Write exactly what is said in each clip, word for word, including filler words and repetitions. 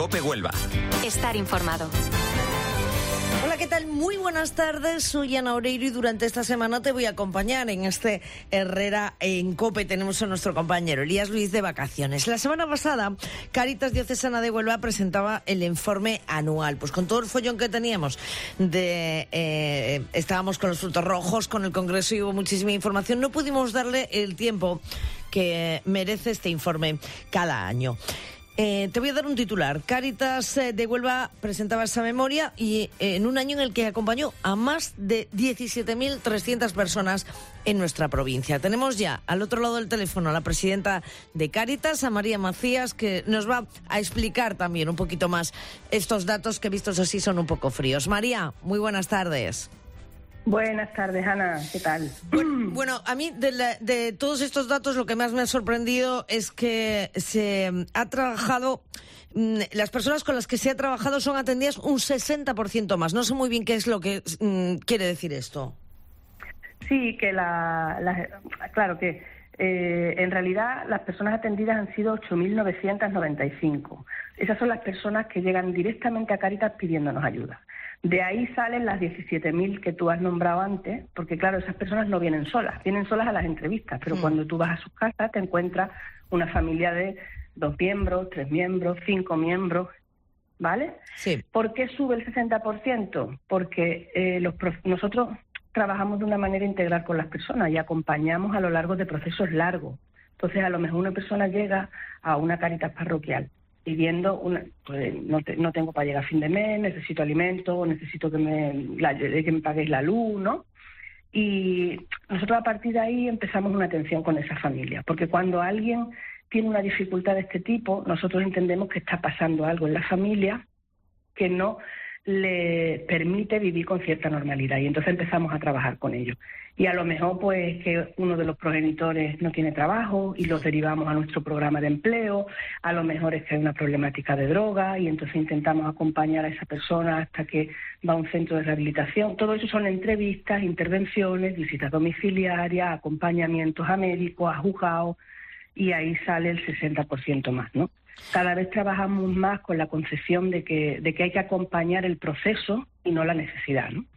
COPE Huelva. Estar informado. Hola, ¿qué tal? Muy buenas tardes, soy Ana Oreiro y durante esta semana te voy a acompañar en este Herrera en COPE. Tenemos a nuestro compañero Elías Luis de vacaciones. La semana pasada, Cáritas Diocesana de Huelva presentaba el informe anual. Pues con todo el follón que teníamos, de eh, estábamos con los frutos rojos, con el Congreso y hubo muchísima información, no pudimos darle el tiempo que merece este informe cada año. Eh, te voy a dar un titular. Cáritas eh, de Huelva presentaba esa memoria y eh, en un año en el que acompañó a más de diecisiete mil trescientas personas en nuestra provincia. Tenemos ya al otro lado del teléfono a la presidenta de Cáritas, a María Macías, que nos va a explicar también un poquito más estos datos que vistos así son un poco fríos. María, muy buenas tardes. Buenas tardes, Ana. ¿Qué tal? Bueno, bueno a mí de, la, de todos estos datos lo que más me ha sorprendido es que se ha trabajado, mmm, las personas con las que se ha trabajado son atendidas un sesenta por ciento más. No sé muy bien qué es lo que mmm, quiere decir esto. Sí, que la, la claro que eh, en realidad las personas atendidas han sido ocho mil novecientas noventa y cinco. Esas son las personas que llegan directamente a Cáritas pidiéndonos ayuda. De ahí salen las diecisiete mil que tú has nombrado antes, porque claro, esas personas no vienen solas, vienen solas a las entrevistas, pero mm. cuando tú vas a sus casas te encuentras una familia de dos miembros, tres miembros, cinco miembros, ¿vale? Sí. ¿Por qué sube el sesenta por ciento? Porque eh, los prof... nosotros trabajamos de una manera integral con las personas y acompañamos a lo largo de procesos largos. Entonces, a lo mejor una persona llega a una Cáritas parroquial pidiendo, una, pues, no, te, no tengo para llegar a fin de mes, necesito alimento, necesito que me, la, que me paguéis la luz, ¿no? Y nosotros a partir de ahí empezamos una atención con esa familia, porque cuando alguien tiene una dificultad de este tipo, nosotros entendemos que está pasando algo en la familia que no le permite vivir con cierta normalidad, y entonces empezamos a trabajar con ellos. Y a lo mejor pues que uno de los progenitores no tiene trabajo y los derivamos a nuestro programa de empleo, a lo mejor es que hay una problemática de droga y entonces intentamos acompañar a esa persona hasta que va a un centro de rehabilitación. Todo eso son entrevistas, intervenciones, visitas domiciliarias, acompañamientos a médicos, a juzgados, y ahí sale el sesenta por ciento más, ¿no? Cada vez trabajamos más con la concepción de que, de que hay que acompañar el proceso y no la necesidad, ¿no?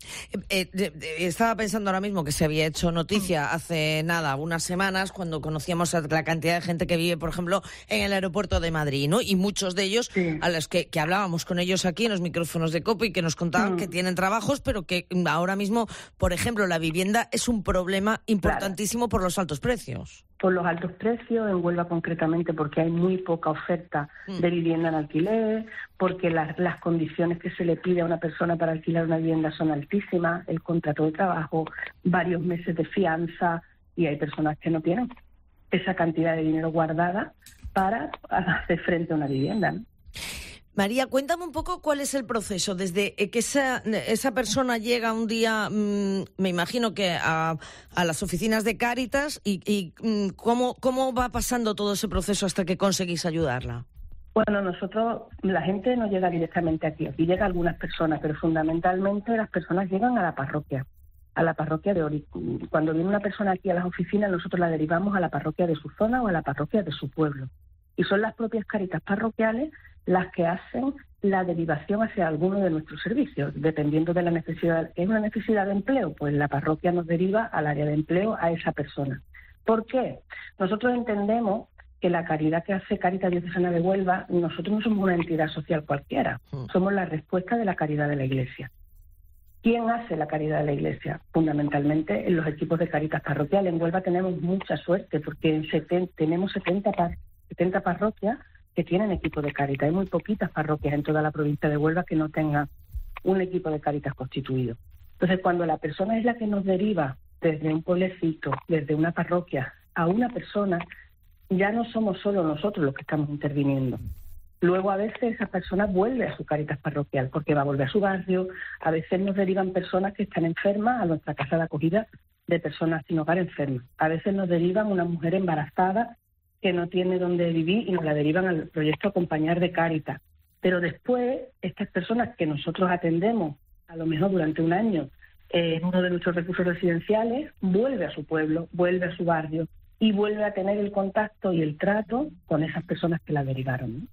Eh, eh, estaba pensando ahora mismo que se había hecho noticia hace nada, unas semanas, cuando conocíamos a la cantidad de gente que vive, por ejemplo, en el aeropuerto de Madrid, ¿no? Y muchos de ellos, sí, a los que, que hablábamos con ellos aquí en los micrófonos de COPE y que nos contaban mm. que tienen trabajos, pero que ahora mismo, por ejemplo, la vivienda es un problema importantísimo, claro, por los altos precios. Por los altos precios, en Huelva concretamente, porque hay muy poca oferta mm. de vivienda en alquiler, porque las, las condiciones que se le pide a una persona para alquilar una vivienda son altísimas, el contrato de trabajo, varios meses de fianza, y hay personas que no tienen esa cantidad de dinero guardada para hacer frente a una vivienda, ¿no? María, cuéntame un poco cuál es el proceso, desde que esa, esa persona llega un día, mmm, me imagino que a, a las oficinas de Cáritas, y, y mmm, cómo, cómo va pasando todo ese proceso hasta que conseguís ayudarla. Bueno, nosotros, la gente no llega directamente aquí, aquí llega algunas personas, pero fundamentalmente las personas llegan a la parroquia, a la parroquia de Ori. Cuando viene una persona aquí a las oficinas, nosotros la derivamos a la parroquia de su zona o a la parroquia de su pueblo. Y son las propias Cáritas parroquiales las que hacen la derivación hacia alguno de nuestros servicios, dependiendo de la necesidad. ¿Es una necesidad de empleo? Pues la parroquia nos deriva al área de empleo a esa persona. ¿Por qué? Nosotros entendemos que la caridad que hace Cáritas Diocesana de Huelva, nosotros no somos una entidad social cualquiera, somos la respuesta de la caridad de la Iglesia. ¿Quién hace la caridad de la Iglesia? Fundamentalmente en los equipos de Cáritas parroquial. En Huelva tenemos mucha suerte porque en setenta, tenemos setenta, setenta parroquias que tienen equipo de Cáritas. Hay muy poquitas parroquias en toda la provincia de Huelva que no tengan un equipo de Cáritas constituido. Entonces, cuando la persona es la que nos deriva desde un pueblecito, desde una parroquia, a una persona, ya no somos solo nosotros los que estamos interviniendo. Luego, a veces, esa persona vuelve a su Cáritas parroquial, porque va a volver a su barrio. A veces nos derivan personas que están enfermas a nuestra casa de acogida de personas sin hogar enfermas. A veces nos derivan una mujer embarazada que no tiene dónde vivir y nos la derivan al proyecto Acompañar de Cáritas. Pero después, estas personas que nosotros atendemos, a lo mejor durante un año, eh, en uno de nuestros recursos residenciales, vuelve a su pueblo, vuelve a su barrio y vuelve a tener el contacto y el trato con esas personas que la derivaron, ¿no?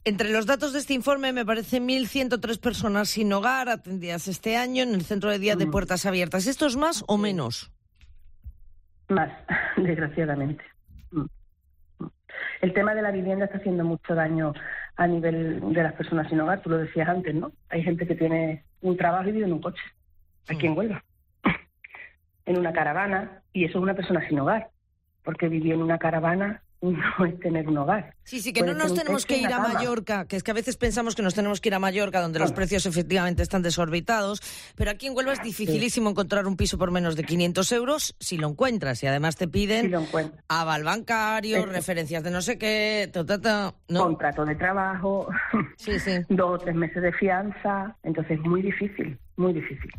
Entre los datos de este informe me parecen mil ciento tres personas sin hogar atendidas este año en el Centro de Día de Puertas Abiertas. ¿Esto es más o menos? Más, desgraciadamente. El tema de la vivienda está haciendo mucho daño a nivel de las personas sin hogar. Tú lo decías antes, ¿no? Hay gente que tiene un trabajo y vive en un coche, aquí en Huelva, en una caravana, y eso es una persona sin hogar, porque vivir en una caravana no es tener un hogar. Sí, sí, que Puede no nos tenemos que ir a Mallorca, que es que a veces pensamos que nos tenemos que ir a Mallorca, donde no. los precios efectivamente están desorbitados, pero aquí en Huelva es dificilísimo sí. encontrar un piso por menos de quinientos euros, si lo encuentras, y además te piden si aval bancario, Eso. referencias de no sé qué, ta, ta, ta, ¿no? contrato de trabajo, sí, sí. dos o tres meses de fianza, entonces es muy difícil, muy difícil.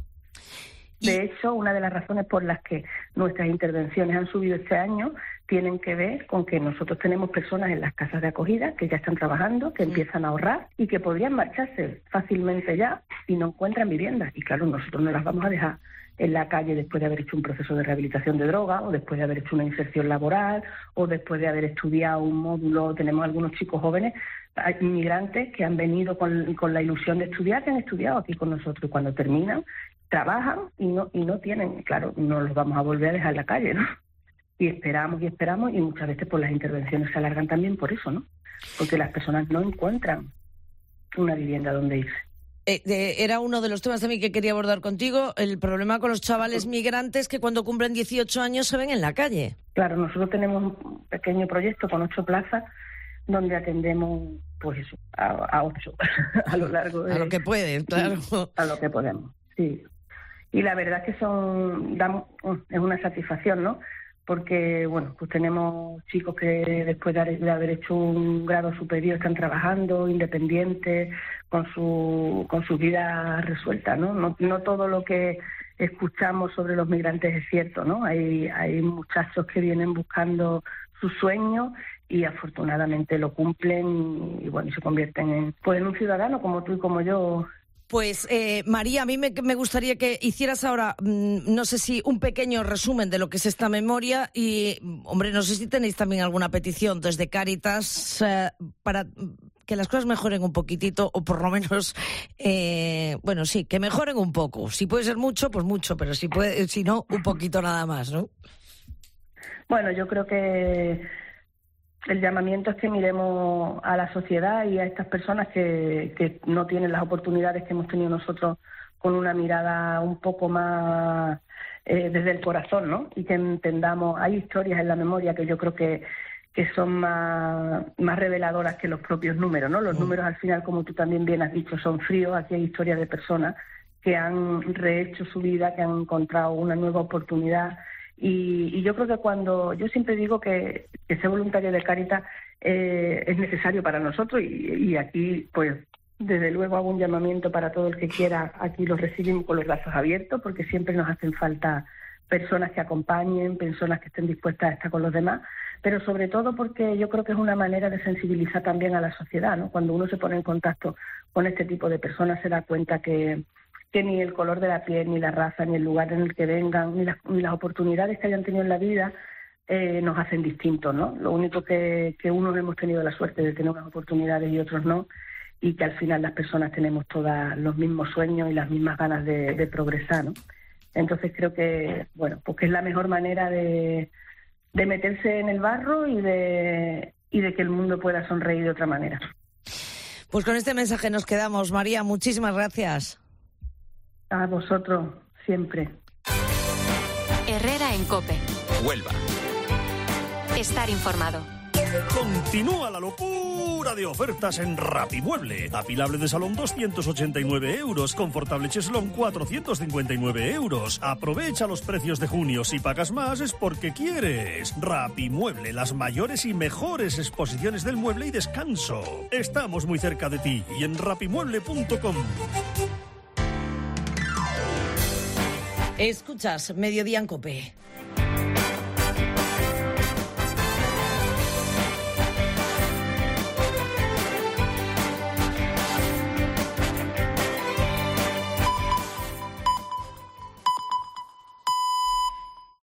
De hecho, una de las razones por las que nuestras intervenciones han subido este año tienen que ver con que nosotros tenemos personas en las casas de acogida que ya están trabajando, que empiezan a ahorrar y que podrían marcharse fácilmente ya y no encuentran vivienda. Y claro, nosotros no las vamos a dejar en la calle después de haber hecho un proceso de rehabilitación de droga, o después de haber hecho una inserción laboral, o después de haber estudiado un módulo. Tenemos algunos chicos jóvenes, hay inmigrantes que han venido con, con la ilusión de estudiar, que han estudiado aquí con nosotros, y cuando terminan trabajan y no y no tienen, claro, no los vamos a volver a dejar en la calle, ¿no? Y esperamos y esperamos, y muchas veces pues las intervenciones se alargan también por eso, ¿no? Porque las personas no encuentran una vivienda donde irse. Eh, de, era uno de los temas también que quería abordar contigo, el problema con los chavales migrantes que cuando cumplen dieciocho años se ven en la calle. Claro, nosotros tenemos un pequeño proyecto con ocho plazas donde atendemos, pues eso, a, a ocho a lo largo de... A lo que puedes, claro. A lo que podemos, sí. Y la verdad es que son damos, es una satisfacción, ¿no? Porque, bueno, pues tenemos chicos que después de haber hecho un grado superior están trabajando, independientes, con su con su vida resuelta, ¿no? No, no todo lo que escuchamos sobre los migrantes es cierto, ¿no? Hay, hay muchachos que vienen buscando sus sueños y afortunadamente lo cumplen y, y bueno, y se convierten en, pues, en un ciudadano como tú y como yo. Pues, eh, María, a mí me, me gustaría que hicieras ahora, mmm, no sé si un pequeño resumen de lo que es esta memoria y, hombre, no sé si tenéis también alguna petición desde Cáritas eh, para que las cosas mejoren un poquitito o por lo menos, eh, bueno, sí, que mejoren un poco. Si puede ser mucho, pues mucho, pero si, puede, si no, un poquito nada más, ¿no? Bueno, yo creo que el llamamiento es que miremos a la sociedad y a estas personas que, que no tienen las oportunidades que hemos tenido nosotros con una mirada un poco más eh, desde el corazón, ¿no? Y que entendamos, hay historias en la memoria que yo creo que, que son más, más reveladoras que los propios números, ¿no? Los mm. números al final, como tú también bien has dicho, son fríos. Aquí hay historias de personas que han rehecho su vida, que han encontrado una nueva oportunidad. Y, y yo creo que cuando, yo siempre digo que, que ser voluntario de Cáritas eh, es necesario para nosotros y, y aquí, pues, desde luego hago un llamamiento para todo el que quiera. Aquí los recibimos con los brazos abiertos porque siempre nos hacen falta personas que acompañen, personas que estén dispuestas a estar con los demás, pero sobre todo porque yo creo que es una manera de sensibilizar también a la sociedad, ¿no? Cuando uno se pone en contacto con este tipo de personas se da cuenta que que ni el color de la piel, ni la raza, ni el lugar en el que vengan, ni las, ni las oportunidades que hayan tenido en la vida eh, nos hacen distintos, ¿no? Lo único que, que unos hemos tenido la suerte de tener unas oportunidades y otros no, y que al final las personas tenemos todos los mismos sueños y las mismas ganas de, de progresar, ¿no? Entonces creo que, bueno, pues que es la mejor manera de, de meterse en el barro y de, y de que el mundo pueda sonreír de otra manera. Pues con este mensaje nos quedamos. María, muchísimas gracias. A vosotros, siempre. Herrera en COPE. Huelva. Estar informado. Continúa la locura de ofertas en Rapimueble. Apilable de salón doscientos ochenta y nueve euros, confortable cheslón cuatrocientos cincuenta y nueve euros. Aprovecha los precios de junio. Si pagas más es porque quieres. Rapimueble, las mayores y mejores exposiciones del mueble y descanso. Estamos muy cerca de ti y en rapimueble punto com. Escuchas Mediodía en COPE.